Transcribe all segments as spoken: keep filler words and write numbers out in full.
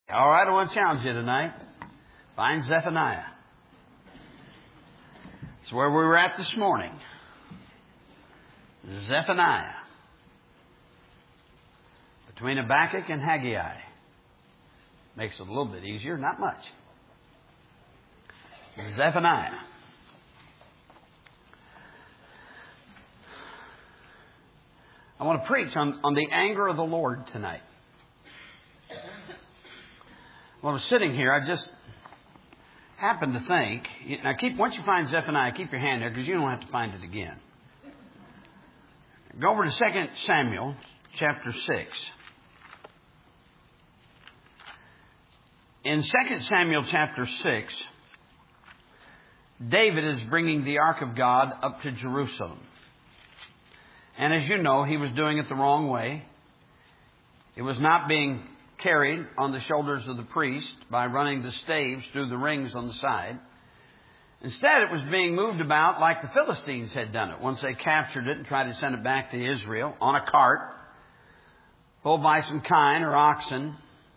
All right, I want to challenge you tonight. Find Zephaniah. It's where we were at this morning. Zephaniah. Between Habakkuk and Haggai. Makes it a little bit easier, not much. Zephaniah. I want to preach on, on the anger of the Lord tonight. While I was sitting here, I just happened to think. Now, keep once you find Zephaniah, keep your hand there because you don't have to find it again. Go over to Second Samuel chapter six. In Second Samuel chapter six, David is bringing the Ark of God up to Jerusalem. And as you know, he was doing it the wrong way. It was not being carried on the shoulders of the priest by running the staves through the rings on the side. Instead, it was being moved about like the Philistines had done it. Once they captured it and tried to send it back to Israel on a cart, pulled by some kine or oxen.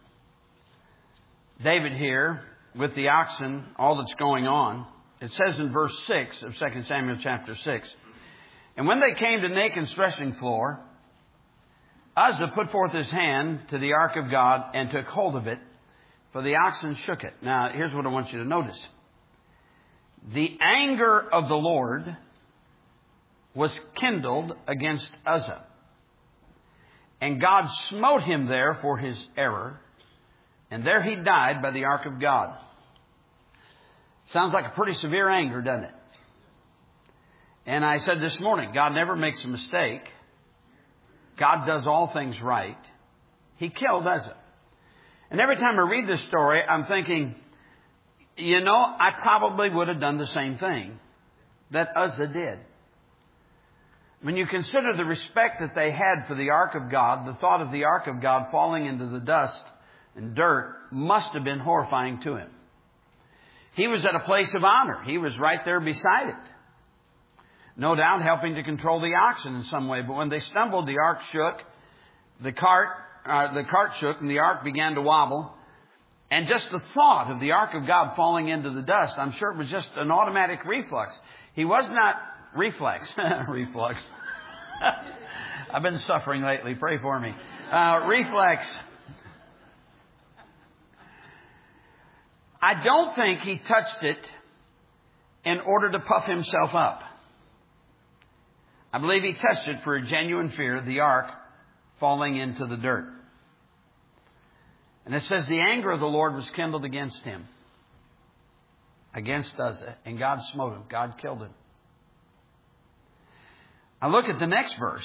David here, with the oxen, all that's going on, it says in verse six of Second Samuel chapter six, "And when they came to Nachon's threshing floor, Uzzah put forth his hand to the ark of God and took hold of it, for the oxen shook it." Now, here's what I want you to notice. The anger of the Lord was kindled against Uzzah. And God smote him there for his error. And there he died by the ark of God. Sounds like a pretty severe anger, doesn't it? And I said this morning, God never makes a mistake. God does all things right. He killed Uzzah. And every time I read this story, I'm thinking, you know, I probably would have done the same thing that Uzzah did. When you consider the respect that they had for the Ark of God, the thought of the Ark of God falling into the dust and dirt must have been horrifying to him. He was at a place of honor. He was right there beside it. No doubt helping to control the oxen in some way. But when they stumbled, the ark shook. The cart, uh, the cart shook and the ark began to wobble. And just the thought of the ark of God falling into the dust, I'm sure it was just an automatic reflex. He was not reflex. reflux. I've been suffering lately. Pray for me. Uh, reflex. I don't think he touched it in order to puff himself up. I believe he touched it for a genuine fear of the ark falling into the dirt. And it says the anger of the Lord was kindled against him, against Uzzah, and God smote him. God killed him. I look at the next verse.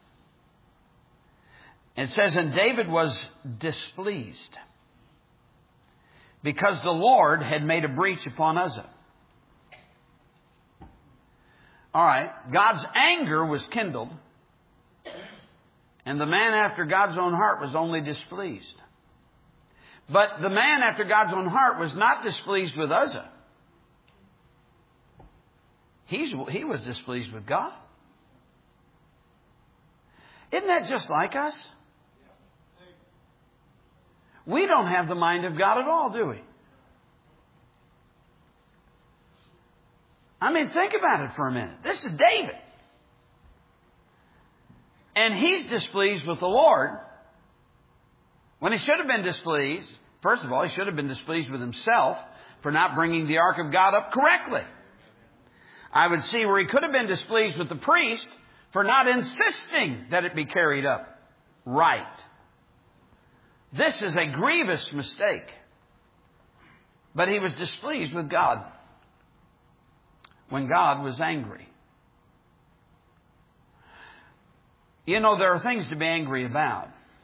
It says, "And David was displeased because the Lord had made a breach upon Uzzah." All right, God's anger was kindled, and the man after God's own heart was only displeased. But the man after God's own heart was not displeased with Uzzah. He's, he was displeased with God. Isn't that just like us? We don't have the mind of God at all, do we? I mean, think about it for a minute. This is David. And he's displeased with the Lord when he should have been displeased. First of all, he should have been displeased with himself for not bringing the ark of God up correctly. I would see where he could have been displeased with the priest for not insisting that it be carried up right. This is a grievous mistake. But he was displeased with God when God was angry. You know, there are things to be angry about.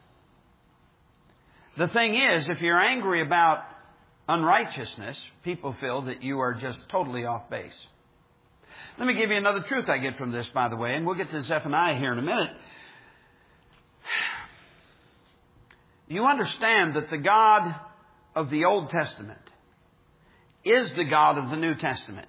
The thing is, if you're angry about unrighteousness, people feel that you are just totally off base. Let me give you another truth I get from this, by the way, and we'll get to Zephaniah here in a minute. You understand that the God of the Old Testament is the God of the New Testament.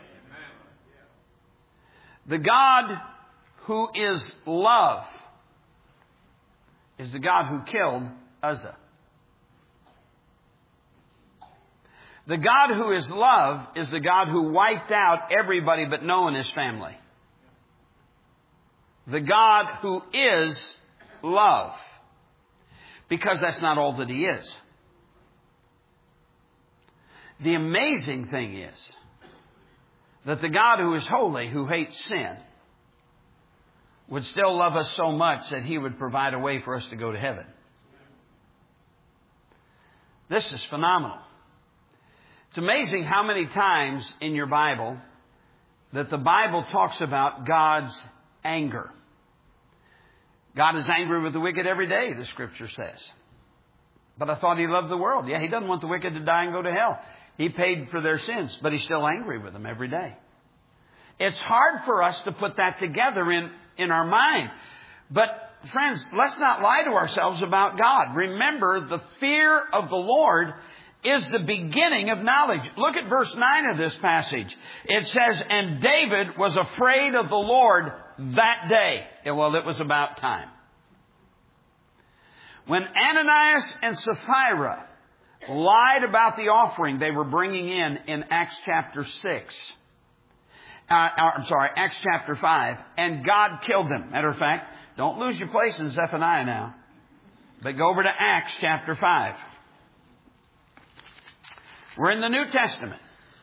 The God who is love is the God who killed Uzzah. The God who is love is the God who wiped out everybody but Noah and his family. The God who is love. Because that's not all that He is. The amazing thing is that the God who is holy, who hates sin, would still love us so much that He would provide a way for us to go to heaven. This is phenomenal. It's amazing how many times in your Bible that the Bible talks about God's anger. God is angry with the wicked every day, the Scripture says. But I thought He loved the world. Yeah, He doesn't want the wicked to die and go to hell. He paid for their sins, but He's still angry with them every day. It's hard for us to put that together in, in our mind. But friends, let's not lie to ourselves about God. Remember, the fear of the Lord is the beginning of knowledge. Look at verse nine of this passage. It says, and David was afraid of the Lord that day. Yeah, well, it was about time. When Ananias and Sapphira lied about the offering they were bringing in in Acts chapter six. Uh, I'm sorry, Acts chapter five. And God killed them. Matter of fact, don't lose your place in Zephaniah now. But go over to Acts chapter five. We're in the New Testament.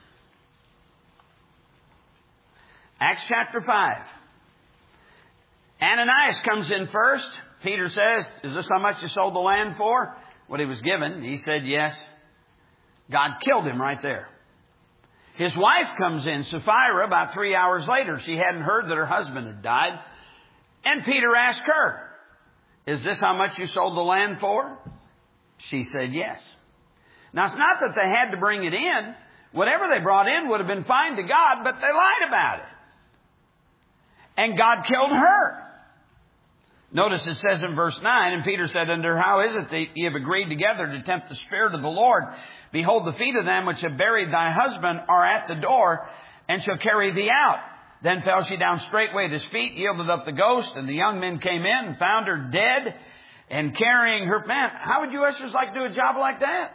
Acts chapter five. Ananias comes in first. Peter says, is this how much you sold the land for? What he was given. He said, yes. God killed him right there. His wife comes in, Sapphira, about three hours later. She hadn't heard that her husband had died. And Peter asked her, is this how much you sold the land for? She said, yes. Now, it's not that they had to bring it in. Whatever they brought in would have been fine to God, but they lied about it. And God killed her. Notice it says in verse nine, and Peter said unto her, how is it that ye have agreed together to tempt the Spirit of the Lord? Behold, the feet of them which have buried thy husband are at the door, and shall carry thee out. Then fell she down straightway at his feet, yielded up the ghost, and the young men came in and found her dead, and carrying her. Man, how would you ushers like to do a job like that?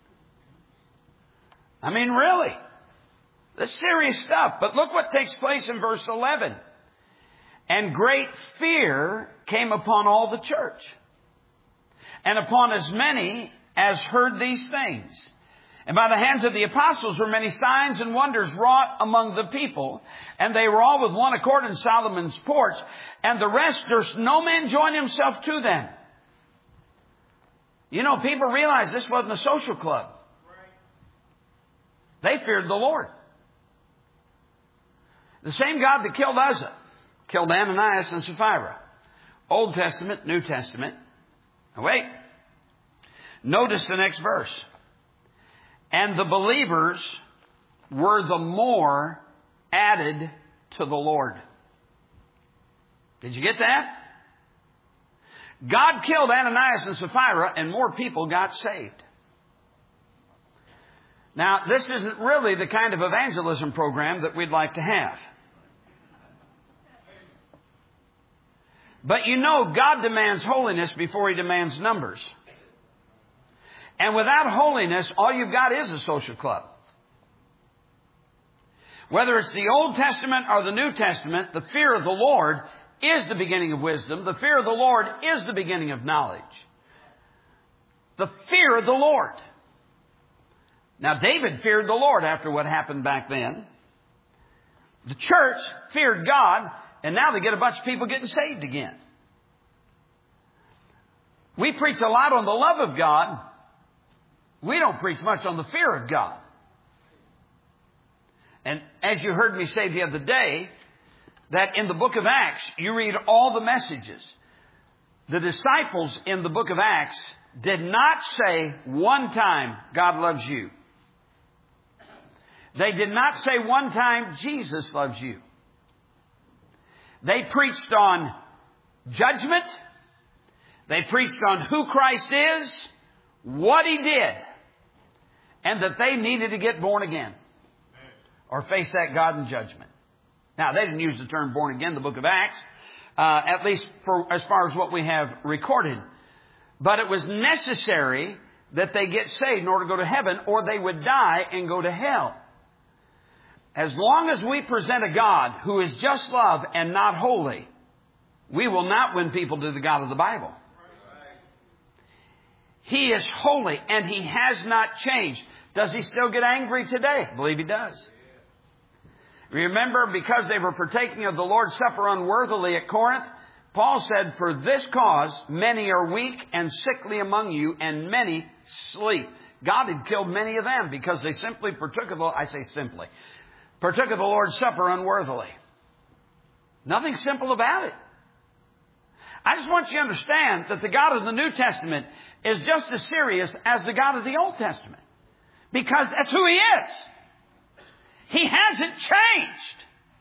I mean, really? That's serious stuff. But look what takes place in verse eleven. And great fear came upon all the church, and upon as many as heard these things. And by the hands of the apostles were many signs and wonders wrought among the people. And they were all with one accord in Solomon's porch. And the rest, durst no man join himself to them. You know, people realize this wasn't a social club. They feared the Lord. The same God that killed Uzzah killed Ananias and Sapphira. Old Testament, New Testament. Now wait. Notice the next verse. And the believers were the more added to the Lord. Did you get that? God killed Ananias and Sapphira, and more people got saved. Now, this isn't really the kind of evangelism program that we'd like to have. But you know, God demands holiness before He demands numbers. And without holiness, all you've got is a social club. Whether it's the Old Testament or the New Testament, the fear of the Lord is the beginning of wisdom. The fear of the Lord is the beginning of knowledge. The fear of the Lord. Now, David feared the Lord after what happened back then. The church feared God, and now they get a bunch of people getting saved again. We preach a lot on the love of God. We don't preach much on the fear of God. And as you heard me say the other day, that in the book of Acts, you read all the messages. The disciples in the book of Acts did not say one time, God loves you. They did not say one time, Jesus loves you. They preached on judgment. They preached on who Christ is, what He did, and that they needed to get born again or face that God in judgment. Now, they didn't use the term born again in the book of Acts, uh, at least for as far as what we have recorded. But it was necessary that they get saved in order to go to heaven, or they would die and go to hell. As long as we present a God who is just love and not holy, we will not win people to the God of the Bible. He is holy and He has not changed. Does He still get angry today? I believe He does. Remember, because they were partaking of the Lord's Supper unworthily at Corinth, Paul said, for this cause many are weak and sickly among you, and many sleep. God had killed many of them because they simply partook of the, I say simply, partook of the Lord's Supper unworthily. Nothing simple about it. I just want you to understand that the God of the New Testament is just as serious as the God of the Old Testament. Because that's who He is. He hasn't changed.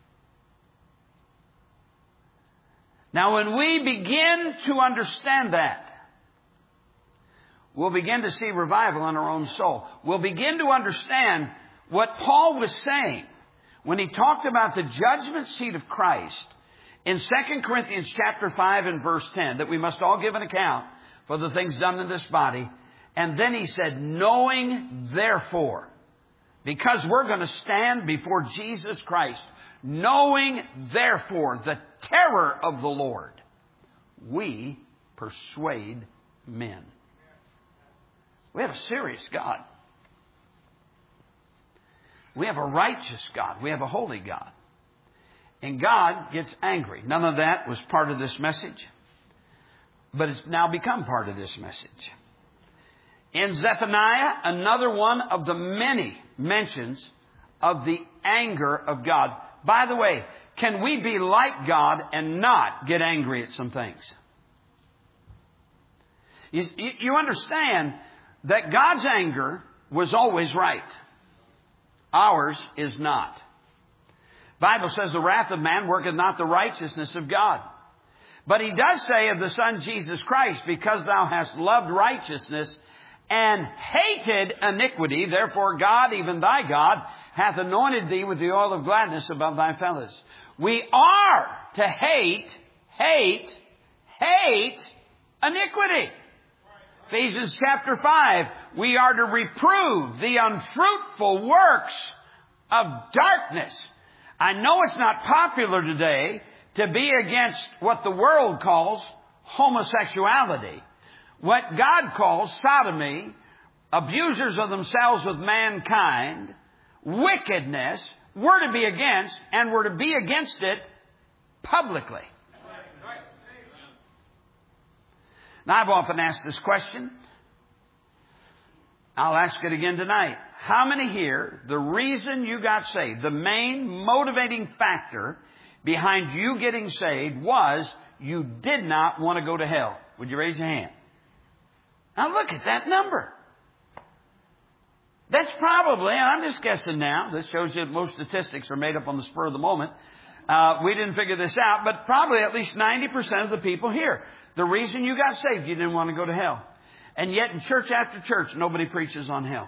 Now, when we begin to understand that, we'll begin to see revival in our own soul. We'll begin to understand what Paul was saying when he talked about the judgment seat of Christ in Second Corinthians chapter five and verse ten, that we must all give an account for the things done in this body. And then he said, knowing therefore, because we're going to stand before Jesus Christ, knowing therefore the terror of the Lord, we persuade men. We have a serious God. We have a righteous God. We have a holy God. And God gets angry. None of that was part of this message, but it's now become part of this message. In Zephaniah, another one of the many mentions of the anger of God. By the way, can we be like God and not get angry at some things? You, you understand that God's anger was always right. Ours is not. Bible says the wrath of man worketh not the righteousness of God. But He does say of the Son Jesus Christ, because thou hast loved righteousness and hated iniquity, therefore God, even thy God, hath anointed thee with the oil of gladness above thy fellows. We are to hate, hate, hate iniquity. Ephesians chapter five, we are to reprove the unfruitful works of darkness. I know it's not popular today to be against what the world calls homosexuality, what God calls sodomy, abusers of themselves with mankind, wickedness. We're to be against, and we're to be against it publicly. Now, I've often asked this question. I'll ask it again tonight. How many here, the reason you got saved, the main motivating factor behind you getting saved was you did not want to go to hell? Would you raise your hand? Now look at that number. That's probably, and I'm just guessing now, this shows you that most statistics are made up on the spur of the moment. Uh, we didn't figure this out, but probably at least ninety percent of the people here, the reason you got saved, you didn't want to go to hell. And yet in church after church, nobody preaches on hell.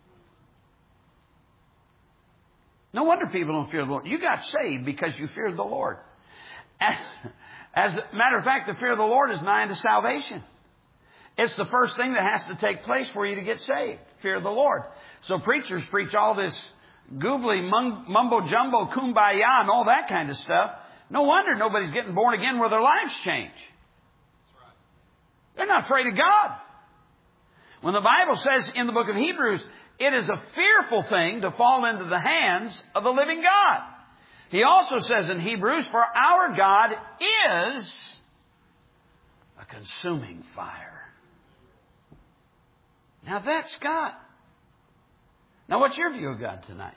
No wonder people don't fear the Lord. You got saved because you feared the Lord. As, as a matter of fact, the fear of the Lord is nigh unto salvation. It's the first thing that has to take place for you to get saved. Fear of the Lord. So preachers preach all this googly, mumbo-jumbo, kumbaya, and all that kind of stuff. No wonder nobody's getting born again where their lives change. They're not afraid of God. When the Bible says in the book of Hebrews, it is a fearful thing to fall into the hands of the living God. He also says in Hebrews, for our God is a consuming fire. Now that's God. Now what's your view of God tonight?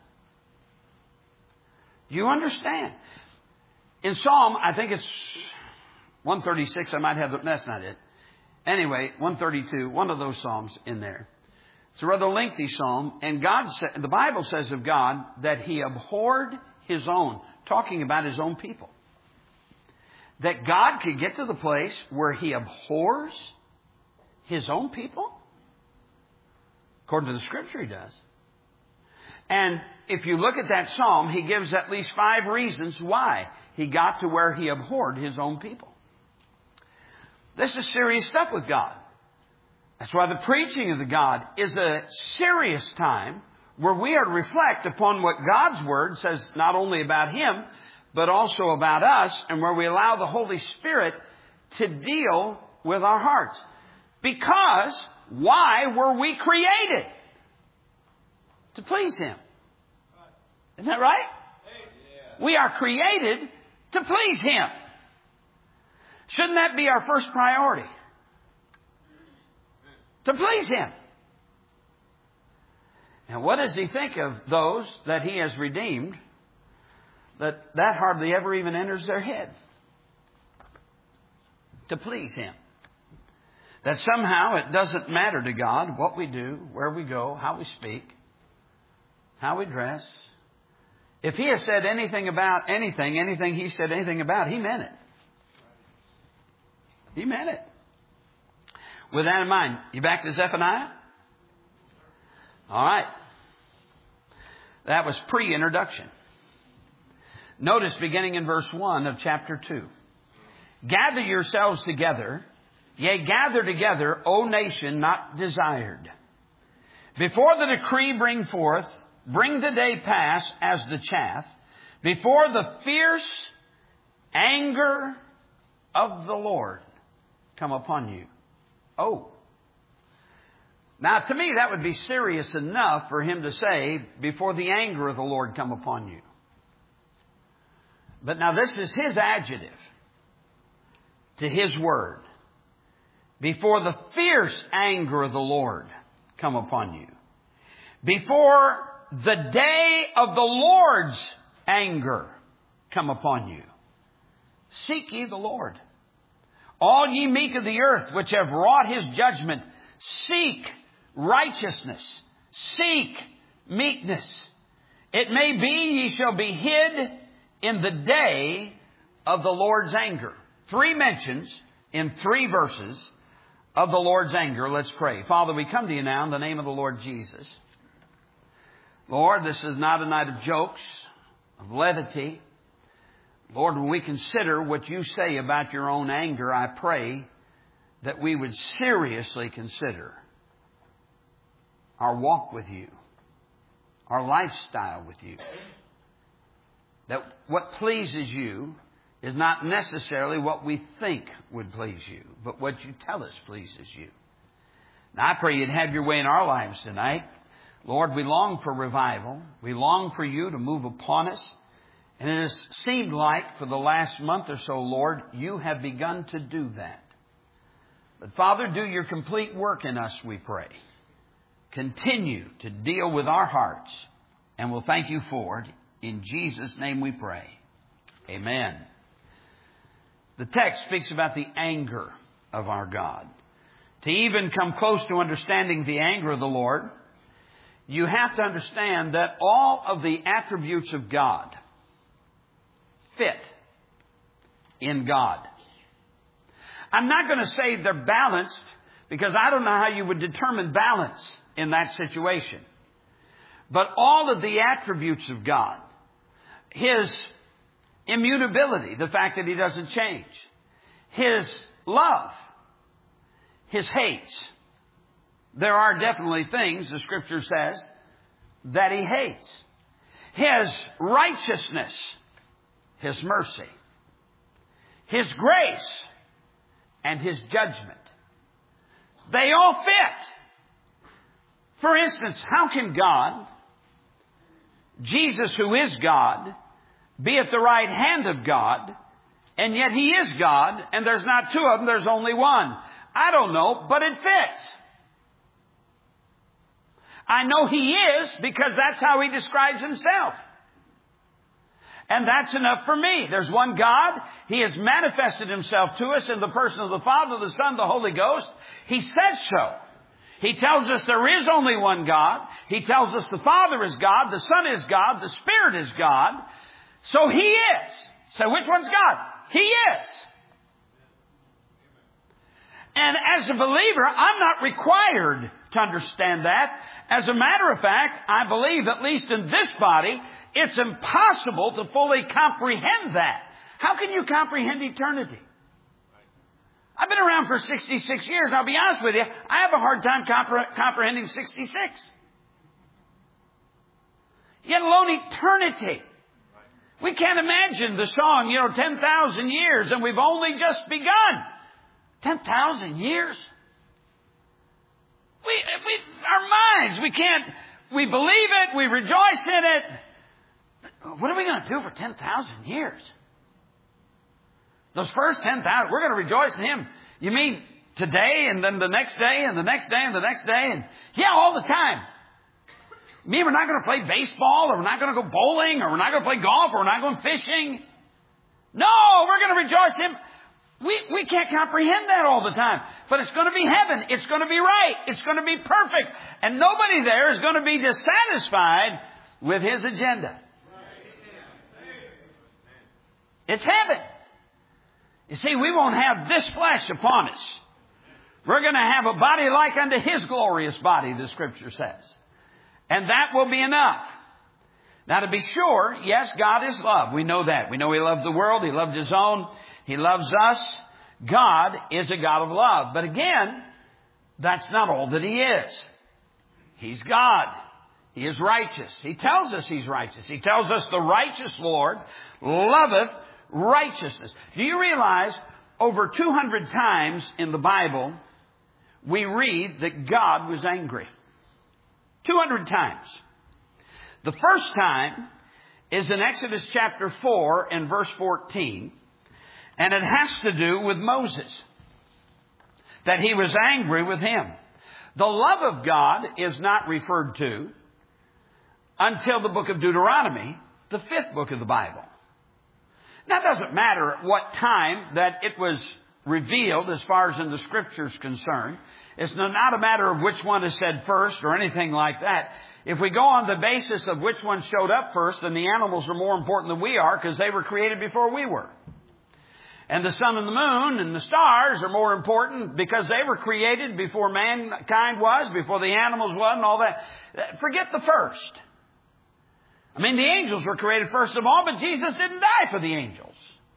Do you understand? In Psalm, I think it's one thirty-six, I might have, the, that's not it. Anyway, one thirty-two, one of those Psalms in there. It's a rather lengthy Psalm, and God, the Bible says of God that He abhorred His own, talking about His own people. That God could get to the place where He abhors His own people? According to the Scripture, He does. And if you look at that Psalm, He gives at least five reasons why He got to where He abhorred His own people. This is serious stuff with God. That's why the preaching of the God is a serious time where we are to reflect upon what God's Word says not only about Him, but also about us, and where we allow the Holy Spirit to deal with our hearts. Because why were we created? To please Him. Isn't that right? We are created to please Him. Shouldn't that be our first priority? To please Him. And what does He think of those that He has redeemed? That that hardly ever even enters their head. To please Him. That somehow it doesn't matter to God what we do, where we go, how we speak, how we dress. If He has said anything about anything, anything He said anything about, He meant it. He meant it. With that in mind, you back to Zephaniah? All right. That was pre-introduction. Notice beginning in verse one of chapter two. Gather yourselves together, yea, gather together, O nation not desired. Before the decree bring forth, bring the day pass as the chaff, before the fierce anger of the Lord come upon you. Oh. Now, to me, that would be serious enough for Him to say, before the anger of the Lord come upon you. But now this is His adjective to His word. Before the fierce anger of the Lord come upon you. Before the day of the Lord's anger come upon you. Seek ye the Lord. All ye meek of the earth, which have wrought His judgment, seek righteousness. Seek meekness. It may be ye shall be hid in the day of the Lord's anger. Three mentions in three verses of the Lord's anger. Let's pray. Father, we come to you now in the name of the Lord Jesus. Lord, this is not a night of jokes, of levity. Lord, when we consider what you say about your own anger, I pray that we would seriously consider our walk with you, our lifestyle with you. That what pleases you is not necessarily what we think would please you, but what you tell us pleases you. Now I pray you'd have your way in our lives tonight. Lord, we long for revival. We long for you to move upon us. And it has seemed like for the last month or so, Lord, you have begun to do that. But Father, do your complete work in us, we pray. Continue to deal with our hearts. And we'll thank you for it. In Jesus' name we pray. Amen. The text speaks about the anger of our God. To even come close to understanding the anger of the Lord, you have to understand that all of the attributes of God fit in God. I'm not going to say they're balanced, because I don't know how you would determine balance in that situation. But all of the attributes of God, His immutability, the fact that He doesn't change, His love, His hates. There are definitely things, the Scripture says, that He hates. His righteousness, His mercy, His grace, and His judgment. They all fit. For instance, how can God, Jesus who is God, be at the right hand of God, and yet He is God, and there's not two of them, there's only one? I don't know, but it fits. I know He is, because that's how He describes Himself. And that's enough for me. There's one God. He has manifested Himself to us in the person of the Father, the Son, the Holy Ghost. He says so. He tells us there is only one God. He tells us the Father is God, the Son is God, the Spirit is God. So He is. So which one's God? He is. And as a believer, I'm not required to understand that. As a matter of fact, I believe, at least in this body, it's impossible to fully comprehend that. How can you comprehend eternity? I've been around for sixty-six years. I'll be honest with you. I have a hard time compre- comprehending sixty-six. Yet alone eternity. We can't imagine the song, you know, ten thousand years, and we've only just begun. ten thousand years? We, we, our minds, we can't, we believe it, we rejoice in it. But what are we going to do for ten thousand years? Those first ten thousand, we're going to rejoice in Him. You mean today and then the next day and the next day and the next day? And yeah, all the time. You mean we're not going to play baseball, or we're not going to go bowling, or we're not going to play golf, or we're not going fishing? No, we're going to rejoice in Him. We, we can't comprehend that all the time. But it's going to be heaven. It's going to be right. It's going to be perfect. And nobody there is going to be dissatisfied with His agenda. It's heaven. You see, we won't have this flesh upon us. We're going to have a body like unto His glorious body, the Scripture says. And that will be enough. Now, to be sure, yes, God is love. We know that. We know He loved the world. He loved His own. He loves us. God is a God of love. But again, that's not all that He is. He's God. He is righteous. He tells us He's righteous. He tells us the righteous Lord loveth righteousness. Do you realize over two hundred times in the Bible we read that God was angry? two hundred times. The first time is in Exodus chapter four and verse fourteen. And it has to do with Moses. That He was angry with him. The love of God is not referred to until the book of Deuteronomy, the fifth book of the Bible. Now, it doesn't matter at what time that it was revealed as far as in the Scriptures concerned. It's not a matter of which one is said first or anything like that. If we go on the basis of which one showed up first, then the animals are more important than we are because they were created before we were. And the sun and the moon and the stars are more important because they were created before mankind was, before the animals was and all that. Forget the first. I mean, the angels were created first of all, but Jesus didn't die for the angels.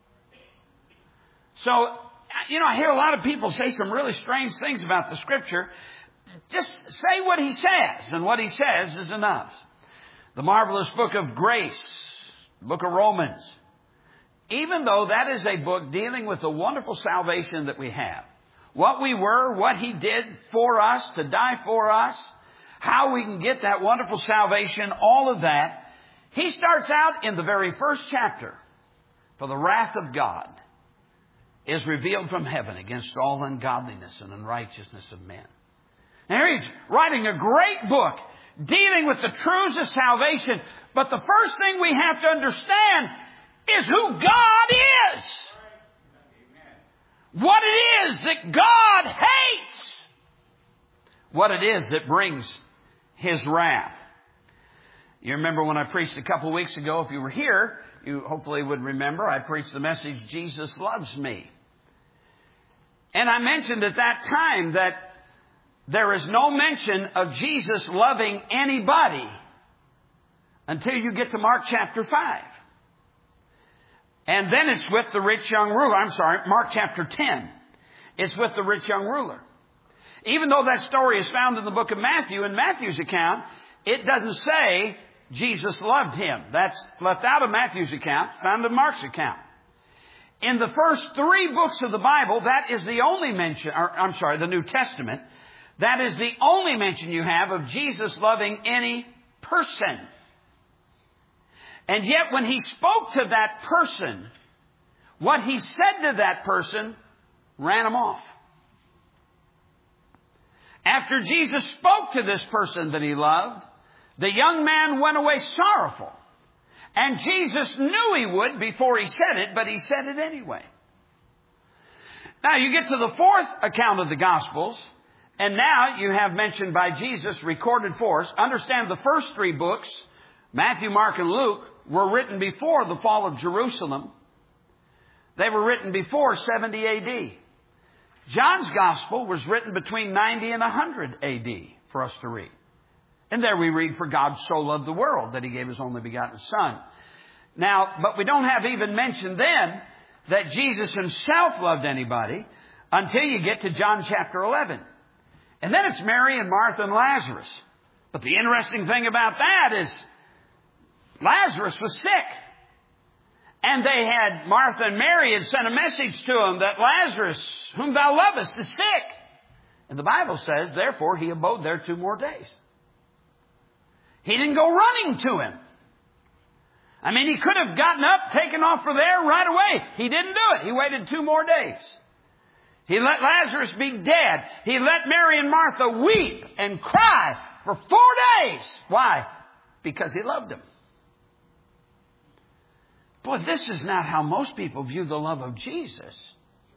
So, you know, I hear a lot of people say some really strange things about the Scripture. Just say what He says, and what He says is enough. The marvelous book of grace, book of Romans. Even though that is a book dealing with the wonderful salvation that we have. What we were, what He did for us, to die for us, how we can get that wonderful salvation, all of that. He starts out in the very first chapter. For the wrath of God is revealed from heaven against all ungodliness and unrighteousness of men. And here he's writing a great book dealing with the truths of salvation. But the first thing we have to understand is who God is. What it is that God hates. What it is that brings His wrath. You remember when I preached a couple of weeks ago, if you were here, you hopefully would remember, I preached the message, Jesus Loves Me. And I mentioned at that time that there is no mention of Jesus loving anybody until you get to Mark chapter five. And then it's with the rich young ruler. I'm sorry, Mark chapter ten. It's with the rich young ruler. Even though that story is found in the book of Matthew, in Matthew's account, it doesn't say Jesus loved him. That's left out of Matthew's account, found in Mark's account. In the first three books of the Bible, that is the only mention, or I'm sorry, the New Testament, that is the only mention you have of Jesus loving any person. And yet when He spoke to that person, what He said to that person ran him off. After Jesus spoke to this person that He loved, the young man went away sorrowful. And Jesus knew he would before He said it, but He said it anyway. Now you get to the fourth account of the Gospels, and now you have mentioned by Jesus recorded for us. Understand the first three books, Matthew, Mark, and Luke, were written before the fall of Jerusalem. They were written before seventy A D. John's Gospel was written between ninety and one hundred A D for us to read. And there we read, for God so loved the world that He gave His only begotten Son. Now, but we don't have even mentioned then that Jesus Himself loved anybody until you get to John chapter eleven. And then it's Mary and Martha and Lazarus. But the interesting thing about that is Lazarus was sick. And they had, Martha and Mary had sent a message to him that Lazarus, whom thou lovest, is sick. And the Bible says, therefore, he abode there two more days. He didn't go running to him. I mean, he could have gotten up, taken off for there right away. He didn't do it. He waited two more days. He let Lazarus be dead. He let Mary and Martha weep and cry for four days. Why? Because he loved them. Boy, this is not how most people view the love of Jesus.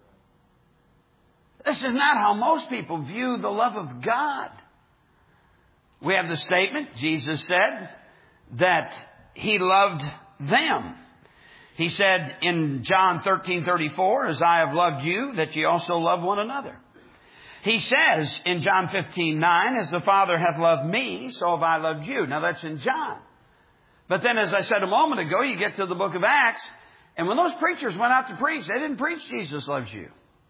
This is not how most people view the love of God. We have the statement, Jesus said, that he loved them. He said in John thirteen thirty-four, as I have loved you, that ye also love one another. He says in John fifteen nine, as the Father hath loved me, so have I loved you. Now that's in John. But then, as I said a moment ago, you get to the book of Acts, and when those preachers went out to preach, they didn't preach Jesus loves you.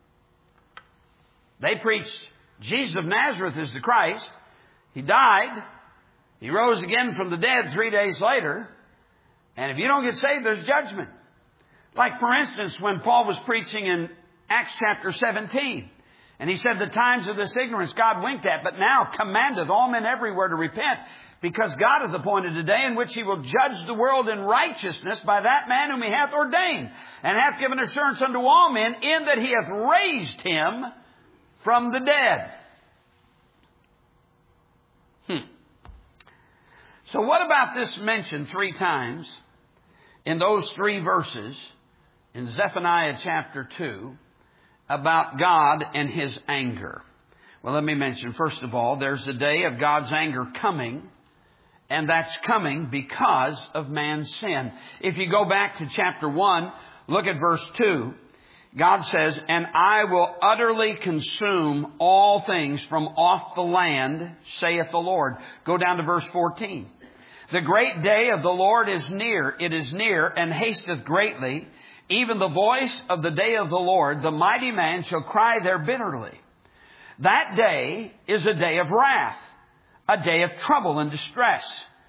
They preached Jesus of Nazareth is the Christ. He died. He rose again from the dead three days later. And if you don't get saved, there's judgment. Like, for instance, when Paul was preaching in Acts chapter seventeen, and he said, the times of this ignorance God winked at, but now commandeth all men everywhere to repent, because God hath appointed a day in which he will judge the world in righteousness by that man whom he hath ordained, and hath given assurance unto all men, in that he hath raised him from the dead. Hmm. So what about this mention three times in those three verses in Zephaniah chapter two about God and his anger? Well, let me mention, first of all, there's a day of God's anger coming, and that's coming because of man's sin. If you go back to chapter one, look at verse two. God says, and I will utterly consume all things from off the land, saith the Lord. Go down to verse fourteen. The great day of the Lord is near. It is near and hasteth greatly. Even the voice of the day of the Lord, the mighty man shall cry there bitterly. That day is a day of wrath, a day of trouble and distress,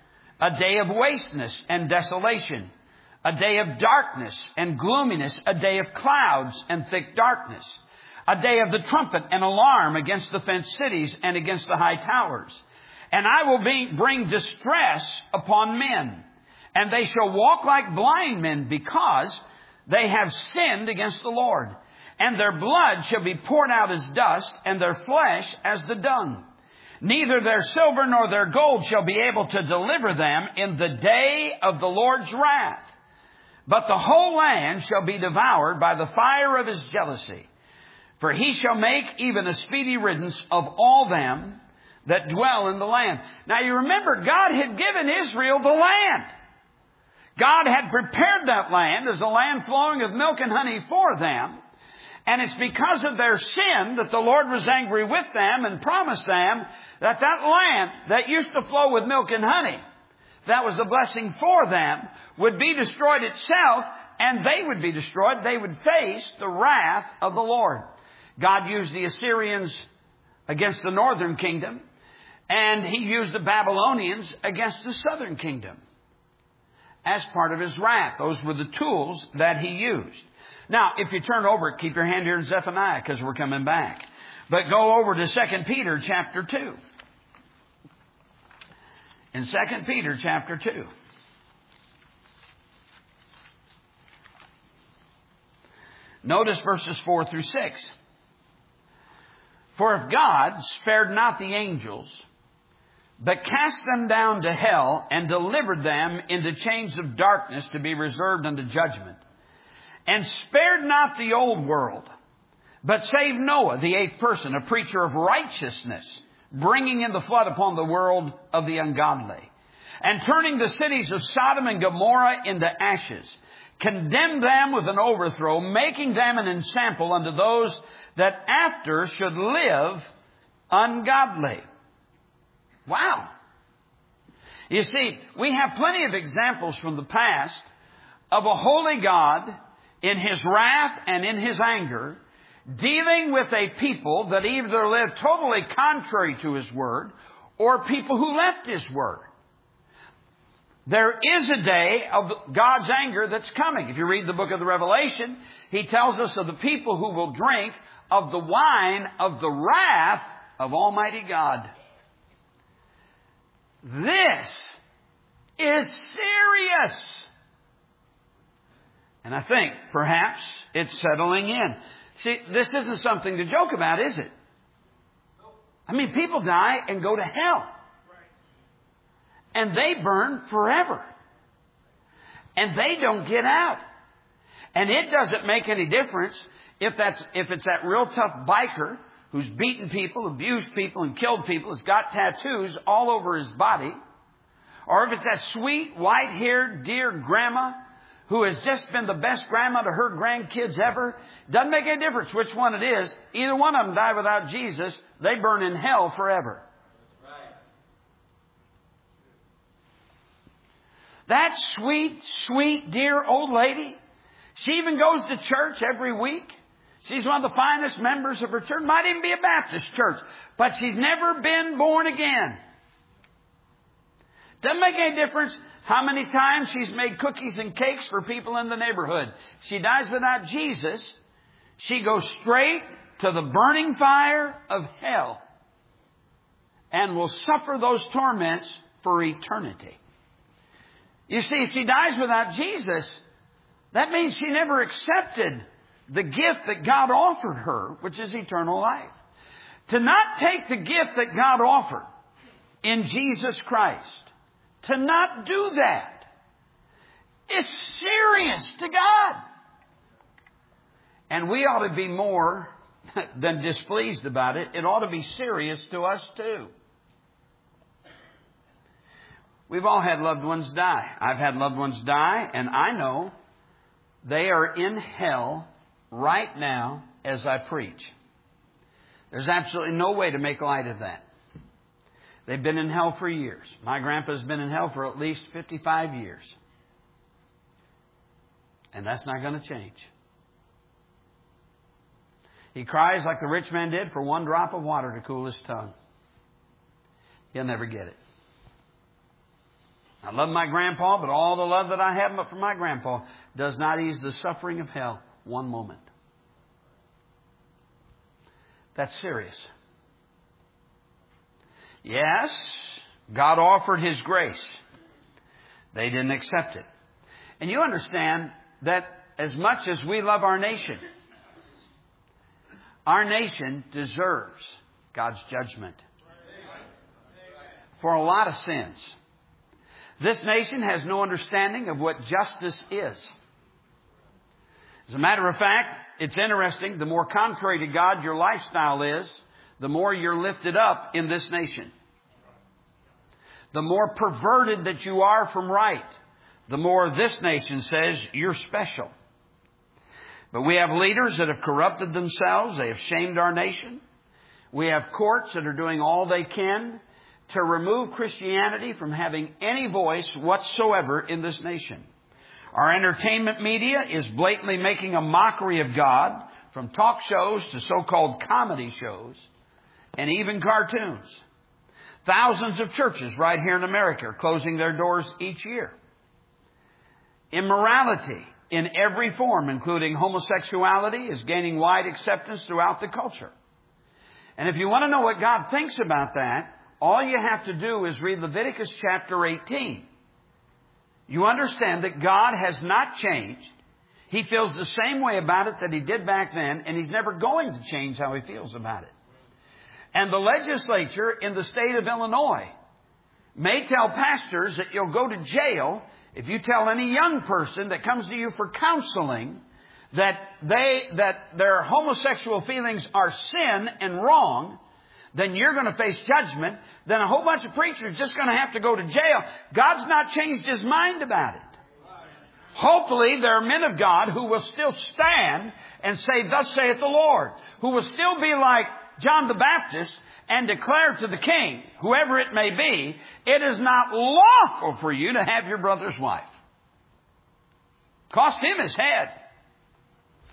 a day of wasteness and desolation, a day of darkness and gloominess, a day of clouds and thick darkness, a day of the trumpet and alarm against the fenced cities and against the high towers. And I will be, bring distress upon men, and they shall walk like blind men, because they have sinned against the Lord. And their blood shall be poured out as dust, and their flesh as the dung. Neither their silver nor their gold shall be able to deliver them in the day of the Lord's wrath. But the whole land shall be devoured by the fire of his jealousy. For he shall make even a speedy riddance of all them that dwell in the land. Now you remember, God had given Israel the land. God had prepared that land as a land flowing with milk and honey for them. And it's because of their sin that the Lord was angry with them and promised them that that land that used to flow with milk and honey, that was the blessing for them, would be destroyed itself, and they would be destroyed. They would face the wrath of the Lord. God used the Assyrians against the northern kingdom, and he used the Babylonians against the southern kingdom as part of his wrath. Those were the tools that he used. Now, if you turn over, keep your hand here in Zephaniah, because we're coming back. But go over to Second Peter chapter two. In Second Peter chapter two. Notice verses four through six. For if God spared not the angels, but cast them down to hell, and delivered them into chains of darkness to be reserved unto judgment, and spared not the old world, but saved Noah, the eighth person, a preacher of righteousness, bringing in the flood upon the world of the ungodly, and turning the cities of Sodom and Gomorrah into ashes, condemned them with an overthrow, making them an ensample unto those that after should live ungodly. Wow. You see, we have plenty of examples from the past of a holy God in his wrath and in his anger dealing with a people that either live totally contrary to His Word or people who left His Word. There is a day of God's anger that's coming. If you read the book of the Revelation, He tells us of the people who will drink of the wine of the wrath of Almighty God. This is serious. And I think perhaps it's settling in. See, this isn't something to joke about, is it? I mean, people die and go to hell. And they burn forever. And they don't get out. And it doesn't make any difference if that's if it's that real tough biker who's beaten people, abused people, and killed people, has got tattoos all over his body, or if it's that sweet, white-haired, dear grandma who has just been the best grandma to her grandkids ever. Doesn't make any difference which one it is. Either one of them die without Jesus. They burn in hell forever. That sweet, sweet, dear old lady, she even goes to church every week. She's one of the finest members of her church. Might even be a Baptist church. But she's never been born again. Doesn't make any difference how many times she's made cookies and cakes for people in the neighborhood. She dies without Jesus. She goes straight to the burning fire of hell and will suffer those torments for eternity. You see, if she dies without Jesus, that means she never accepted the gift that God offered her, which is eternal life. To not take the gift that God offered in Jesus Christ, to not do that, is serious to God. And we ought to be more than displeased about it. It ought to be serious to us too. We've all had loved ones die. I've had loved ones die, and I know they are in hell right now as I preach. There's absolutely no way to make light of that. They've been in hell for years. My grandpa's been in hell for at least fifty-five years. And that's not going to change. He cries like the rich man did for one drop of water to cool his tongue. He'll never get it. I love my grandpa, but all the love that I have for my grandpa does not ease the suffering of hell one moment. That's serious. Yes, God offered His grace. They didn't accept it. And you understand that as much as we love our nation, our nation deserves God's judgment for a lot of sins. This nation has no understanding of what justice is. As a matter of fact, it's interesting, the more contrary to God your lifestyle is, the more you're lifted up in this nation. The more perverted that you are from right, the more this nation says you're special. But we have leaders that have corrupted themselves. They have shamed our nation. We have courts that are doing all they can to remove Christianity from having any voice whatsoever in this nation. Our entertainment media is blatantly making a mockery of God, from talk shows to so-called comedy shows and even cartoons. Thousands of churches right here in America are closing their doors each year. Immorality in every form, including homosexuality, is gaining wide acceptance throughout the culture. And if you want to know what God thinks about that, all you have to do is read Leviticus chapter eighteen. You understand that God has not changed. He feels the same way about it that He did back then, and He's never going to change how He feels about it. And the legislature in the state of Illinois may tell pastors that you'll go to jail if you tell any young person that comes to you for counseling that they that their homosexual feelings are sin and wrong. Then you're going to face judgment. Then a whole bunch of preachers are just going to have to go to jail. God's not changed His mind about it. Hopefully there are men of God who will still stand and say, "Thus saith the Lord," who will still be like John the Baptist and declare to the king, whoever it may be, it is not lawful for you to have your brother's wife. Cost him his head.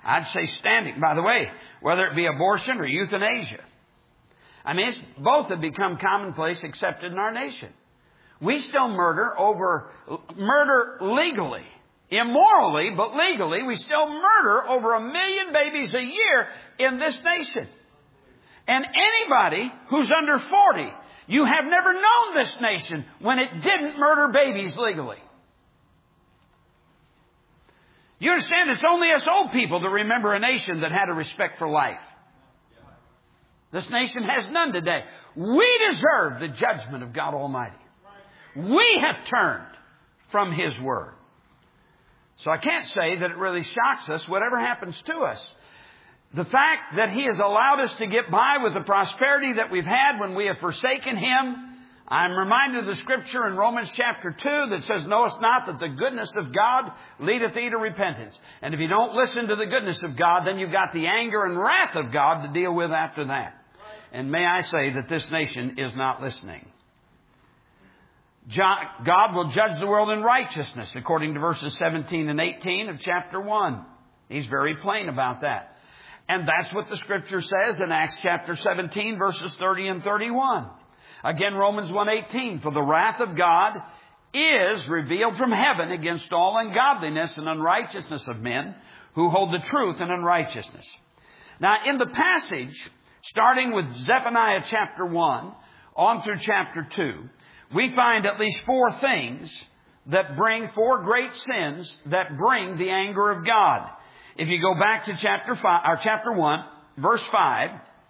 I'd say standing. By the way, whether it be abortion or euthanasia. I mean, it's, both have become commonplace accepted in our nation. We still murder over, murder legally. Immorally, but legally, we still murder over a million babies a year in this nation. And anybody who's under forty, you have never known this nation when it didn't murder babies legally. You understand, it's only us old people that remember a nation that had a respect for life. This nation has none today. We deserve the judgment of God Almighty. We have turned from His Word. So I can't say that it really shocks us, whatever happens to us. The fact that He has allowed us to get by with the prosperity that we've had when we have forsaken Him. I'm reminded of the scripture in Romans chapter two that says, knowest not that the goodness of God leadeth thee to repentance. And if you don't listen to the goodness of God, then you've got the anger and wrath of God to deal with after that. And may I say that this nation is not listening. God will judge the world in righteousness, according to verses seventeen and eighteen of chapter one. He's very plain about that. And that's what the scripture says in Acts chapter seventeen, verses thirty and thirty-one. Again, Romans one eighteen, for the wrath of God is revealed from heaven against all ungodliness and unrighteousness of men who hold the truth in unrighteousness. Now, in the passage, starting with Zephaniah chapter one on through chapter two, we find at least four things that bring, four great sins that bring the anger of God. If you go back to chapter five, or chapter one, verse five,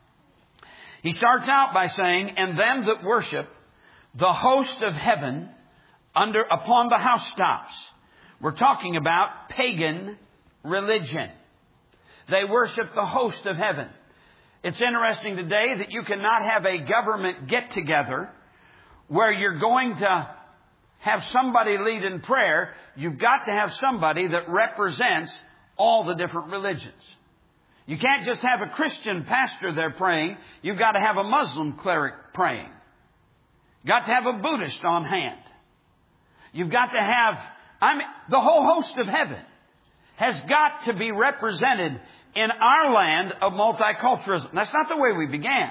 he starts out by saying, and them that worship the host of heaven under, upon the housetops. We're talking about pagan religion. They worship the host of heaven. It's interesting today that you cannot have a government get-together where you're going to have somebody lead in prayer. You've got to have somebody that represents all the different religions. You can't just have a Christian pastor there praying. You've got to have a Muslim cleric praying. You've got to have a Buddhist on hand. You've got to have, I mean, the whole host of heaven has got to be represented in our land of multiculturalism. That's not the way we began.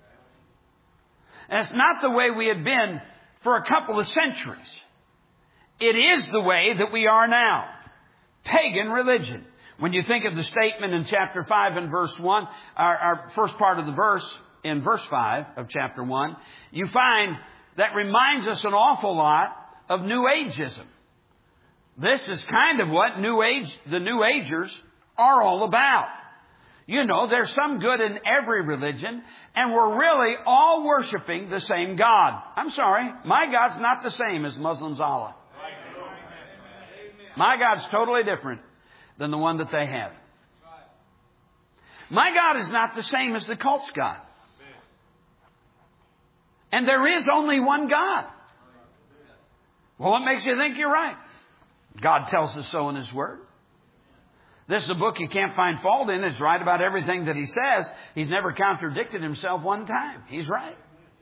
And it's not the way we had been for a couple of centuries. It is the way that we are now. Pagan religion. When you think of the statement in chapter five and verse one, our, our first part of the verse, in verse five of chapter one, you find that reminds us an awful lot of New Ageism. This is kind of what New Age, the New Agers are all about. You know, there's some good in every religion, and we're really all worshiping the same God. I'm sorry, my God's not the same as Muslims' Allah. My God's totally different than the one that they have. My God is not the same as the cult's God. And there is only one God. Well, what makes you think you're right? God tells us so in His Word. This is a book you can't find fault in. It's right about everything that He says. He's never contradicted Himself one time. He's right.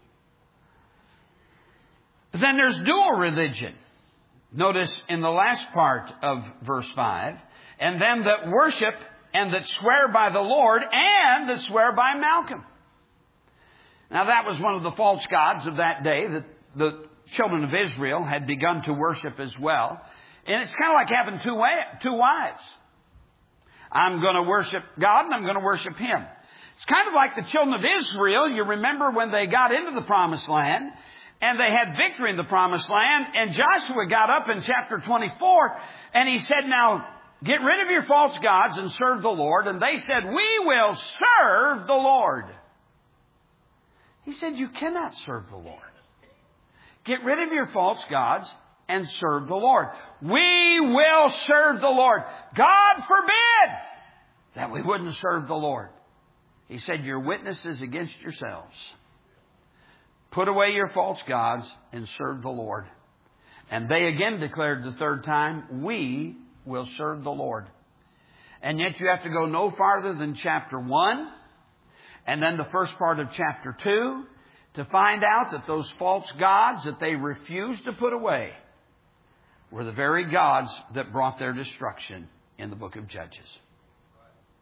But then there's dual religion. Notice in the last part of verse five, and them that worship and that swear by the Lord and that swear by Malcolm. Now that was one of the false gods of that day that the children of Israel had begun to worship as well. And it's kind of like having two, way, two wives. I'm going to worship God and I'm going to worship Him. It's kind of like the children of Israel. You remember when they got into the promised land and they had victory in the promised land, and Joshua got up in chapter twenty-four and he said, now get rid of your false gods and serve the Lord. And they said, we will serve the Lord. He said, you cannot serve the Lord. Get rid of your false gods and serve the Lord. We will serve the Lord. God forbid that we wouldn't serve the Lord. He said, you're witnesses against yourselves. Put away your false gods and serve the Lord. And they again declared the third time, we will serve the Lord. And yet you have to go no farther than chapter one and then the first part of chapter two to find out that those false gods that they refused to put away were the very gods that brought their destruction in the book of Judges.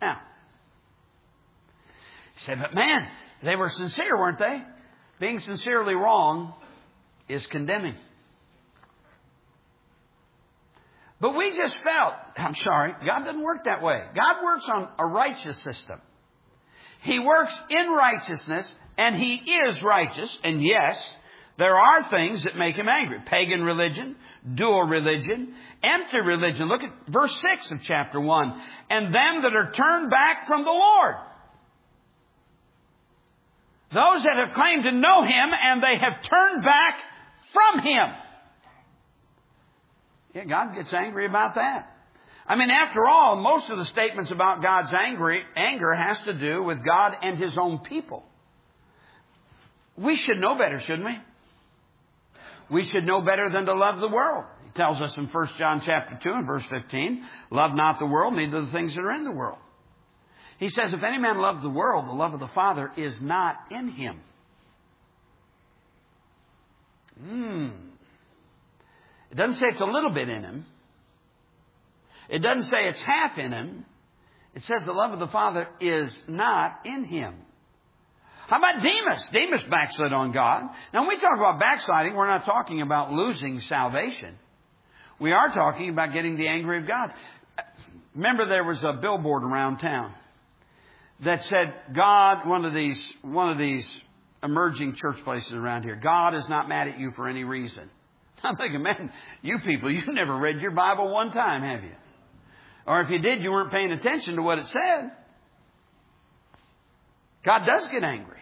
Now, you say, but man, they were sincere, weren't they? Being sincerely wrong is condemning. But we just felt, I'm sorry, God doesn't work that way. God works on a righteous system. He works in righteousness, and He is righteous. And yes, there are things that make Him angry. Pagan religion, dual religion, empty religion. Look at verse six of chapter one. And them that are turned back from the Lord. Those that have claimed to know Him and they have turned back from Him. Yeah, God gets angry about that. I mean, after all, most of the statements about God's angry, anger has to do with God and His own people. We should know better, shouldn't we? We should know better than to love the world. He tells us in First John chapter two and verse fifteen, love not the world, neither the things that are in the world. He says, if any man love the world, the love of the Father is not in him. Hmm. It doesn't say it's a little bit in him. It doesn't say it's half in him. It says the love of the Father is not in him. How about Demas? Demas backslid on God. Now, when we talk about backsliding, we're not talking about losing salvation. We are talking about getting the anger of God. Remember, there was a billboard around town that said, God, one of these, one of these emerging church places around here, God is not mad at you for any reason. I'm thinking, man, you people, you never read your Bible one time, have you? Or if you did, you weren't paying attention to what it said. God does get angry.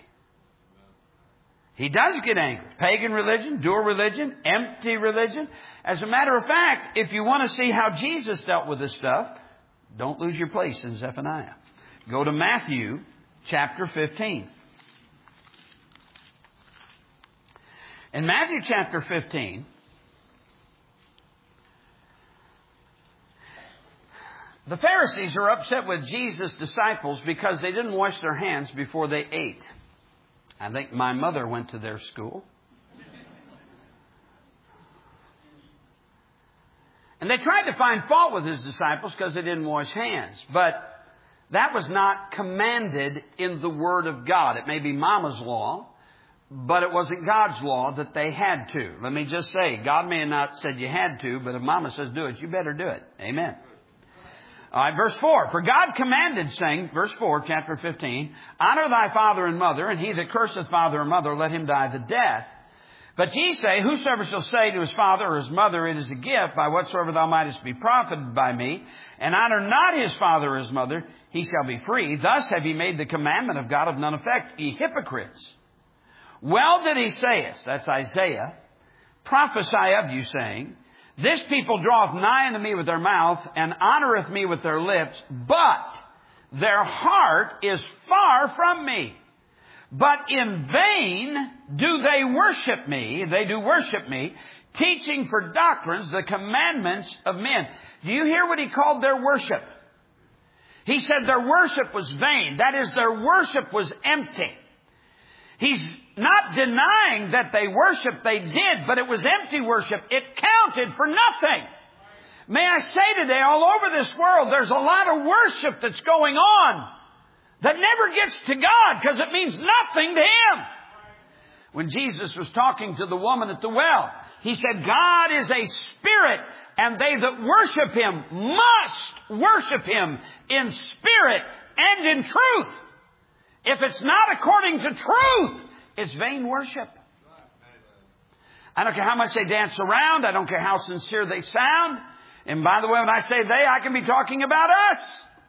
He does get angry. Pagan religion, dual religion, empty religion. As a matter of fact, if you want to see how Jesus dealt with this stuff, don't lose your place in Zephaniah. Go to Matthew chapter fifteen. In Matthew chapter fifteen, the Pharisees are upset with Jesus' disciples because they didn't wash their hands before they ate. I think my mother went to their school. And they tried to find fault with His disciples because they didn't wash hands. But that was not commanded in the Word of God. It may be Mama's law, but it wasn't God's law that they had to. Let me just say, God may have not said you had to, but if Mama says do it, you better do it. Amen. All right, verse four. For God commanded, saying, verse four, chapter fifteen, honor thy father and mother, and he that curseth father or mother, let him die the death. But ye say, whosoever shall say to his father or his mother, it is a gift, by whatsoever thou mightest be profited by me, and honor not his father or his mother, he shall be free. Thus have ye made the commandment of God of none effect, ye hypocrites. Well did he say us, that's Isaiah, prophesy of you, saying, this people draweth nigh unto me with their mouth, and honoreth me with their lips, but their heart is far from me. But in vain do they worship me, they do worship me, teaching for doctrines the commandments of men. Do you hear what he called their worship? He said their worship was vain. That is, their worship was empty. He's not denying that they worshiped, they did, but it was empty worship. It counted for nothing. May I say today, all over this world, there's a lot of worship that's going on that never gets to God because it means nothing to Him. When Jesus was talking to the woman at the well, He said, God is a spirit, and they that worship Him must worship Him in spirit and in truth. If it's not according to truth, it's vain worship. I don't care how much they dance around. I don't care how sincere they sound. And by the way, when I say they, I can be talking about us.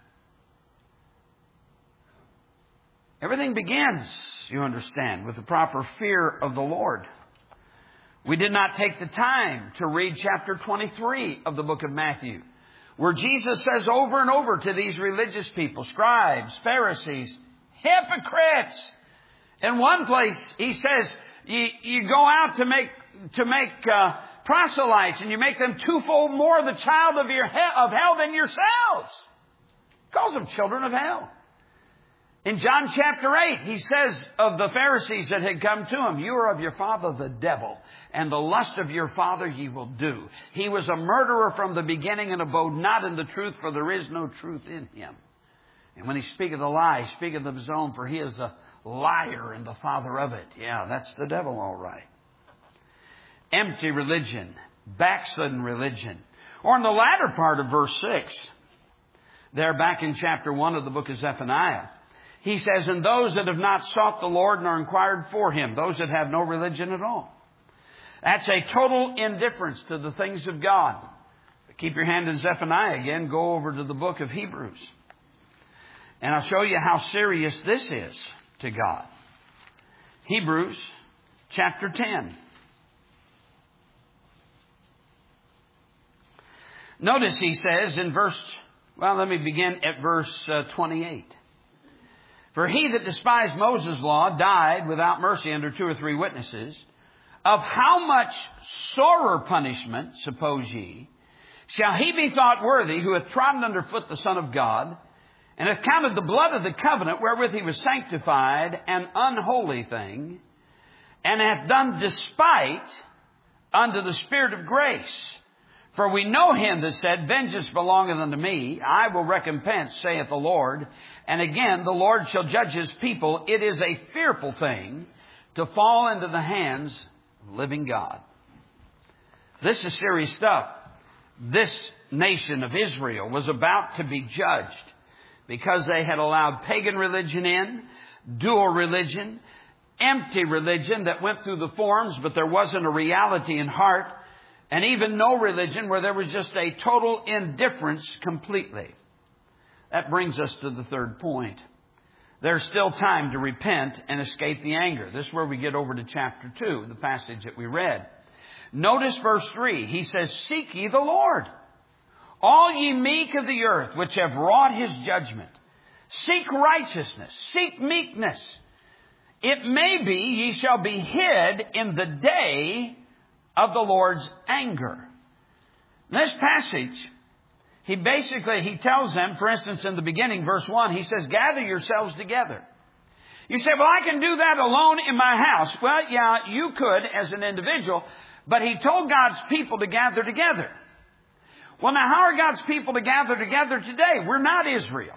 Everything begins, you understand, with the proper fear of the Lord. We did not take the time to read chapter twenty-three of the book of Matthew, where Jesus says over and over to these religious people, scribes, Pharisees, hypocrites. In one place, He says, you, you go out to make to make uh, proselytes, and you make them twofold more the child of your he- of hell than yourselves. He calls them children of hell. In John chapter eight, He says of the Pharisees that had come to Him, you are of your father the devil, and the lust of your father ye will do. He was a murderer from the beginning and abode not in the truth, for there is no truth in him. And when he speaketh a lie, he speaketh of his own, for he is a liar and the father of it. Yeah, that's the devil, all right. Empty religion, backslidden religion. Or in the latter part of verse six, there back in chapter one of the book of Zephaniah, he says, and those that have not sought the Lord nor inquired for him, those that have no religion at all. That's a total indifference to the things of God. Keep your hand in Zephaniah again. Go over to the book of Hebrews. And I'll show you how serious this is to God. Hebrews chapter ten. Notice he says in verse, well, let me begin at verse uh, twenty-eight. For he that despised Moses' law died without mercy under two or three witnesses. Of how much sorer punishment, suppose ye, shall he be thought worthy who hath trodden under foot the Son of God, and hath counted the blood of the covenant wherewith he was sanctified an unholy thing, and hath done despite unto the Spirit of grace? For we know him that said, vengeance belongeth unto me, I will recompense, saith the Lord. And again, the Lord shall judge his people. It is a fearful thing to fall into the hands of the living God. This is serious stuff. This nation of Israel was about to be judged because they had allowed pagan religion in, dual religion, empty religion that went through the forms, but there wasn't a reality in heart. And even no religion where there was just a total indifference completely. That brings us to the third point. There's still time to repent and escape the anger. This is where we get over to chapter two, the passage that we read. Notice verse three. He says, seek ye the Lord, all ye meek of the earth, which have wrought his judgment. Seek righteousness, seek meekness. It may be ye shall be hid in the day of the Lord's anger. In this passage, he basically, he tells them, for instance, in the beginning, verse one, he says, gather yourselves together. You say, well, I can do that alone in my house. Well, yeah, you could as an individual, but he told God's people to gather together. Well, now, how are God's people to gather together today? We're not Israel.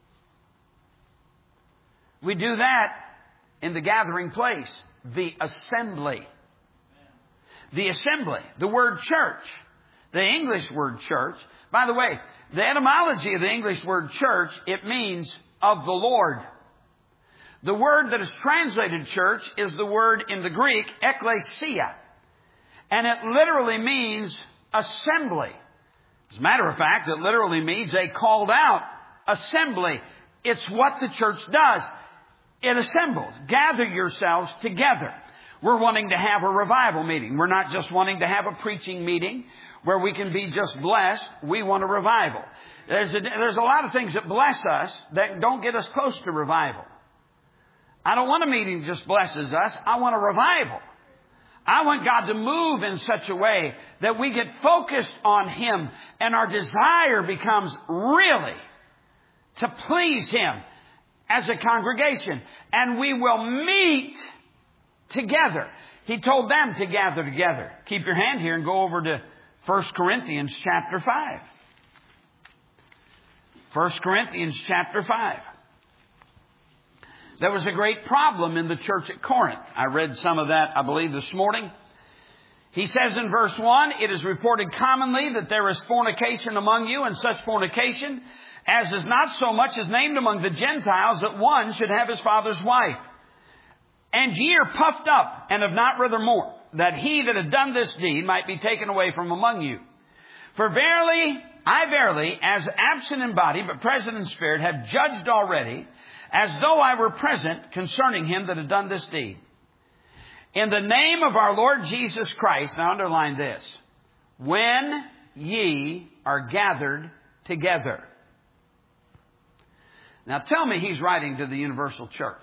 We do that in the gathering place, the assembly. The assembly, the word church, the English word church. By the way, the etymology of the English word church, it means of the Lord. The word that is translated church is the word in the Greek, ekklesia. And it literally means assembly. As a matter of fact, it literally means a called out assembly. It's what the church does. It assembles. Gather yourselves together. We're wanting to have a revival meeting. We're not just wanting to have a preaching meeting where we can be just blessed. We want a revival. There's a, there's a lot of things that bless us that don't get us close to revival. I don't want a meeting that just blesses us. I want a revival. I want God to move in such a way that we get focused on him and our desire becomes really to please him as a congregation. And we will meet together. He told them to gather together. Keep your hand here and go over to First Corinthians chapter five. First Corinthians chapter five. There was a great problem in the church at Corinth. I read some of that, I believe, this morning. He says in verse one, it is reported commonly that there is fornication among you, and such fornication as is not so much as named among the Gentiles, that one should have his father's wife. And ye are puffed up, and have not rather more, that he that had done this deed might be taken away from among you. For verily, I verily, as absent in body, but present in spirit, have judged already, as though I were present, concerning him that had done this deed. In the name of our Lord Jesus Christ, now underline this, when ye are gathered together. Now tell me he's writing to the universal church.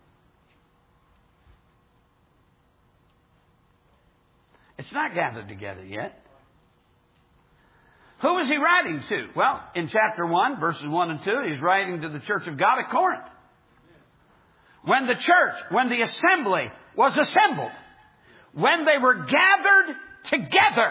It's not gathered together yet. Who is he writing to? Well, in chapter one, verses one and two, he's writing to the church of God at Corinth. When the church, when the assembly was assembled, when they were gathered together.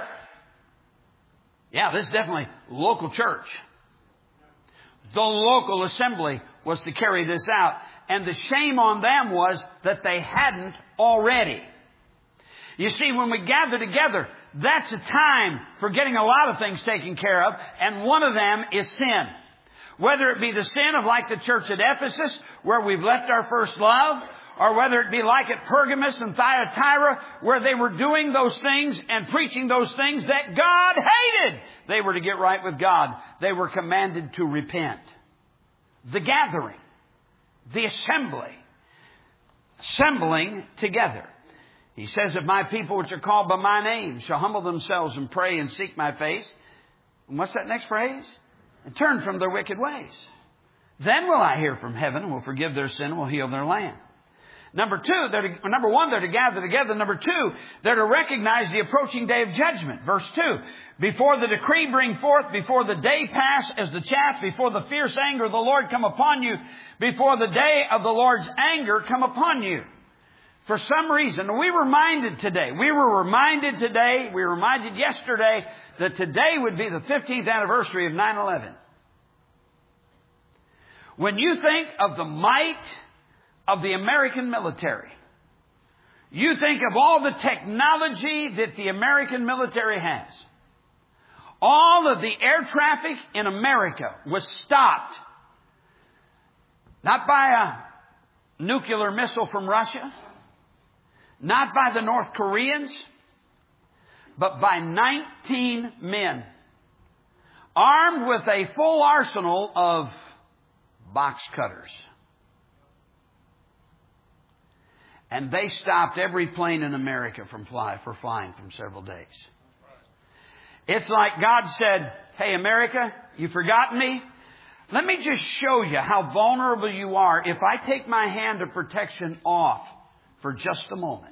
Yeah, this is definitely local church. The local assembly was to carry this out. And the shame on them was that they hadn't already. You see, when we gather together, that's a time for getting a lot of things taken care of. And one of them is sin. Whether it be the sin of like the church at Ephesus, where we've left our first love, or whether it be like at Pergamos and Thyatira, where they were doing those things and preaching those things that God hated. They were to get right with God. They were commanded to repent. The gathering, the assembly, assembling together. He says, if my people which are called by my name shall humble themselves and pray and seek my face. And what's that next phrase? And turn from their wicked ways. Then will I hear from heaven and will forgive their sin and will heal their land. Number two, they're to, number one, they're to gather together. Number two, they're to recognize the approaching day of judgment. Verse two, before the decree bring forth, before the day pass as the chaff, before the fierce anger of the Lord come upon you, before the day of the Lord's anger come upon you. For some reason, we were reminded today, we were reminded today, we were reminded yesterday that today would be the fifteenth anniversary of nine eleven. When you think of the might of the American military, you think of all the technology that the American military has. All of the air traffic in America was stopped. Not by a nuclear missile from Russia. Not by the North Koreans. But by nineteen men. Armed with a full arsenal of box cutters. And they stopped every plane in America from fly, for flying for several days. It's like God said, hey, America, you forgotten me? Let me just show you how vulnerable you are if I take my hand of protection off for just a moment.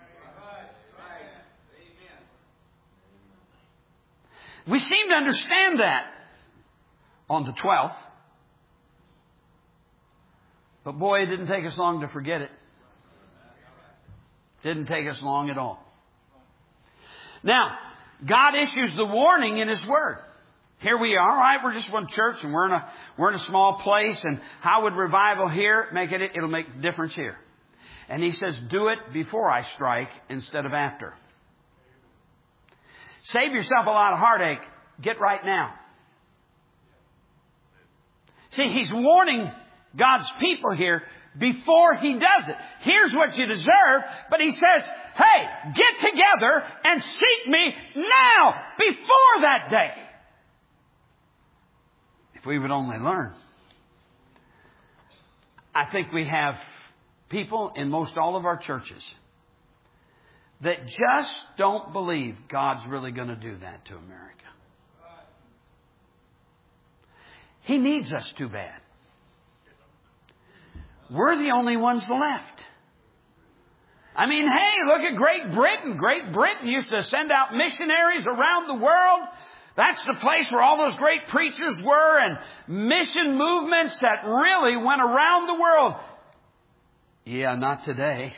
We seem to understand that on the twelfth. But boy, it didn't take us long to forget it. Didn't take us long at all. Now, God issues the warning in His Word. Here we are, all right? We're just one church and we're in a, we're in a small place. And how would revival here make it? It'll make a difference here. And He says, do it before I strike instead of after. Save yourself a lot of heartache. Get right now. See, He's warning God's people here before He does it. Here's what you deserve. But He says, hey, get together and seek me now before that day. If we would only learn. I think we have people in most all of our churches that just don't believe God's really going to do that to America. He needs us too bad. We're the only ones left. I mean, hey, look at Great Britain. Great Britain used to send out missionaries around the world. That's the place where all those great preachers were and mission movements that really went around the world. Yeah, not today.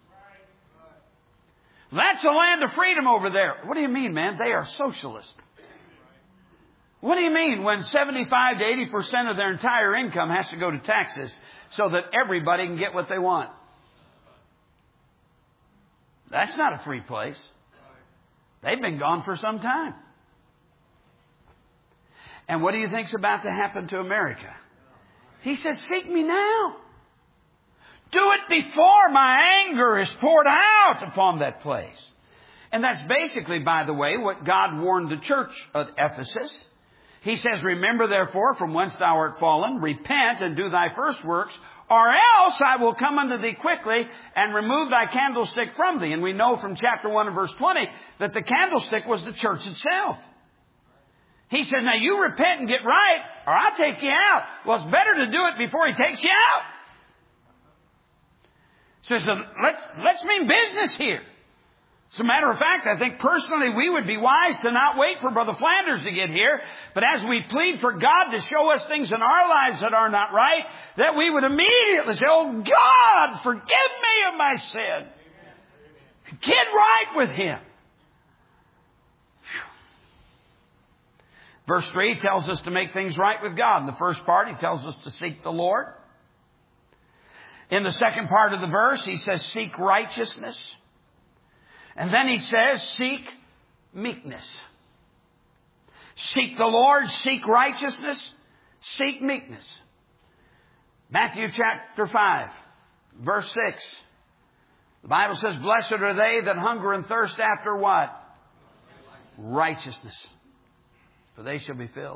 That's a land of freedom over there. What do you mean, man? They are socialist. What do you mean when seventy-five to eighty percent of their entire income has to go to taxes so that everybody can get what they want? That's not a free place. They've been gone for some time. And what do you think's about to happen to America? He says, seek me now. Do it before my anger is poured out upon that place. And that's basically, by the way, what God warned the church of Ephesus. He says, remember therefore from whence thou art fallen, repent and do thy first works, or else I will come unto thee quickly and remove thy candlestick from thee. And we know from chapter one and verse twenty that the candlestick was the church itself. He says, now you repent and get right, or I'll take you out. Well, it's better to do it before He takes you out. So he said, let's, let's mean business here. As a matter of fact, I think personally we would be wise to not wait for Brother Flanders to get here. But as we plead for God to show us things in our lives that are not right, that we would immediately say, oh God, forgive me of my sin. Get right with Him. Verse three tells us to make things right with God. In the first part, He tells us to seek the Lord. In the second part of the verse, he says, seek righteousness. And then he says, seek meekness. Seek the Lord, seek righteousness, seek meekness. Matthew chapter five, verse six. The Bible says, blessed are they that hunger and thirst after what? Righteousness. For they shall be filled.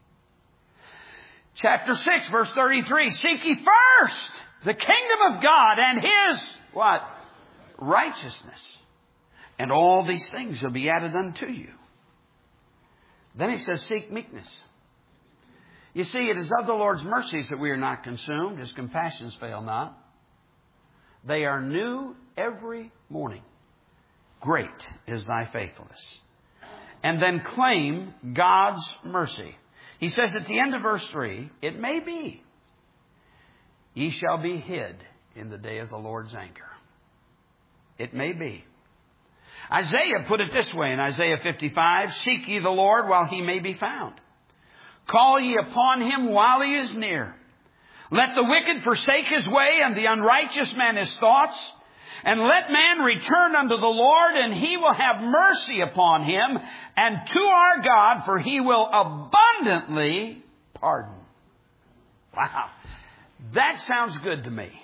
Chapter six, verse thirty-three. Seek ye first the kingdom of God and His, what? Righteousness. And all these things shall be added unto you. Then he says, seek meekness. You see, it is of the Lord's mercies that we are not consumed. His compassions fail not. They are new every morning. Great is thy faithfulness. And then claim God's mercy. He says at the end of verse three, it may be, ye shall be hid in the day of the Lord's anger. It may be. Isaiah put it this way in Isaiah fifty-five, seek ye the Lord while He may be found. Call ye upon Him while He is near. Let the wicked forsake his way and the unrighteous man his thoughts. And let man return unto the Lord, and He will have mercy upon him, and to our God, for He will abundantly pardon. Wow. That sounds good to me.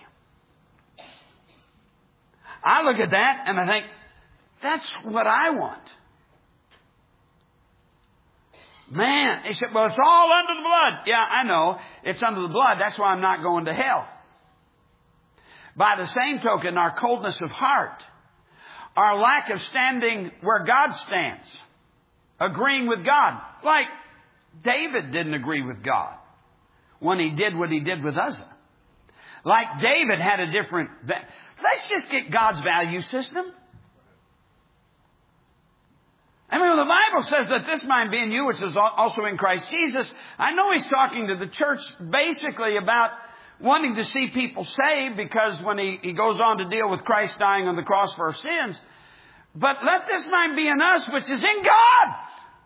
I look at that and I think, that's what I want. Man, they said, well, it's all under the blood. Yeah, I know. It's under the blood. That's why I'm not going to hell. By the same token, our coldness of heart, our lack of standing where God stands, agreeing with God. Like David didn't agree with God when he did what he did with Uzzah. Like David had a different... Let's just get God's value system. I mean, when the Bible says that this mind be in you, which is also in Christ Jesus, I know he's talking to the church basically about wanting to see people saved, because when he, he goes on to deal with Christ dying on the cross for our sins. But let this mind be in us, which is in God,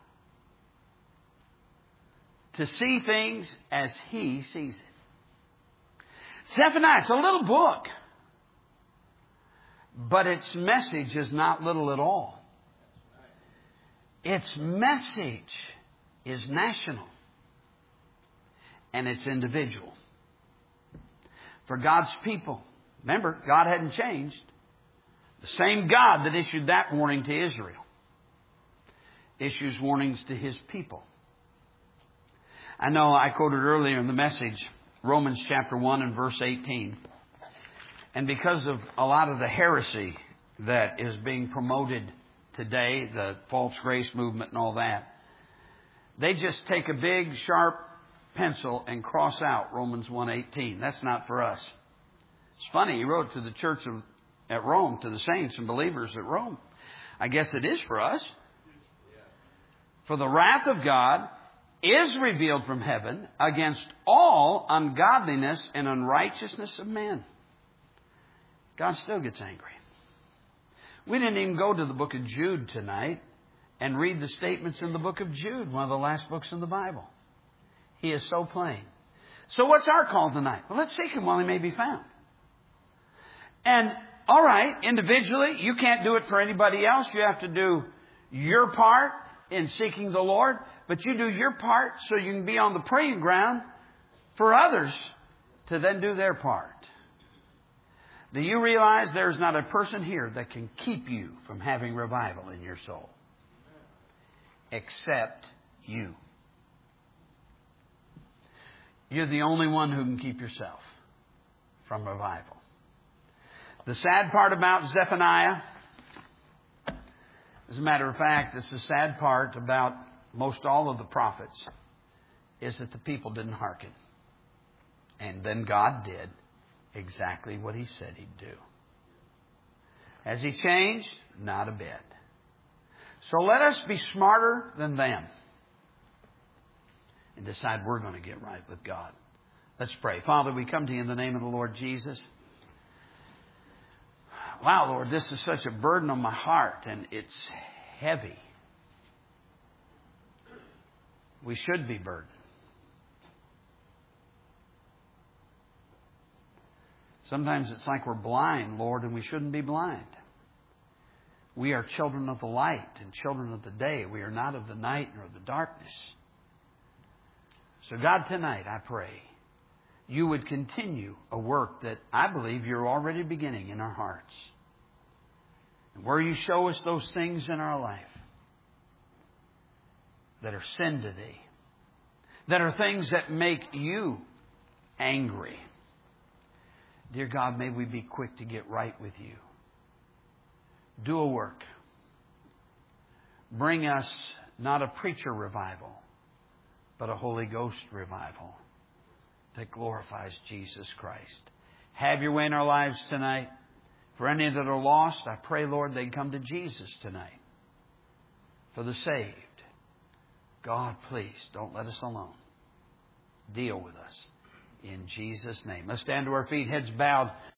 to see things as He sees it. Zephaniah, it's a little book, but its message is not little at all. Its message is national, and it's individual. For God's people, remember, God hadn't changed. The same God that issued that warning to Israel issues warnings to His people. I know I quoted earlier in the message Romans chapter one and verse eighteen. And because of a lot of the heresy that is being promoted today, the false grace movement and all that, they just take a big sharp pencil and cross out Romans one eighteen. That's not for us. It's funny, he wrote to the church of, at Rome, to the saints and believers at Rome. I guess it is for us. For the wrath of God is revealed from heaven against all ungodliness and unrighteousness of men. God still gets angry. We didn't even go to the book of Jude tonight and read the statements in the book of Jude, one of the last books in the Bible. He is so plain. So what's our call tonight? Well, let's seek Him while He may be found. And, all right, individually, you can't do it for anybody else. You have to do your part in seeking the Lord. But you do your part so you can be on the praying ground for others to then do their part. Do you realize there's not a person here that can keep you from having revival in your soul? Except you. You're the only one who can keep yourself from revival. The sad part about Zephaniah, as a matter of fact, it's the sad part about most all of the prophets, is that the people didn't hearken. And then God did exactly what He said He'd do. Has He changed? Not a bit. So let us be smarter than them and decide we're going to get right with God. Let's pray. Father, we come to You in the name of the Lord Jesus. Wow, Lord, this is such a burden on my heart, and it's heavy. We should be burdened. Sometimes it's like we're blind, Lord, and we shouldn't be blind. We are children of the light and children of the day. We are not of the night nor the darkness. So God, tonight I pray You would continue a work that I believe You're already beginning in our hearts. And where You show us those things in our life that are sin today, that are things that make You angry. Dear God, may we be quick to get right with You. Do a work. Bring us not a preacher revival, but a Holy Ghost revival that glorifies Jesus Christ. Have Your way in our lives tonight. For any that are lost, I pray, Lord, they come to Jesus tonight. For the saved, God, please don't let us alone. Deal with us. In Jesus' name. Let's stand to our feet, heads bowed.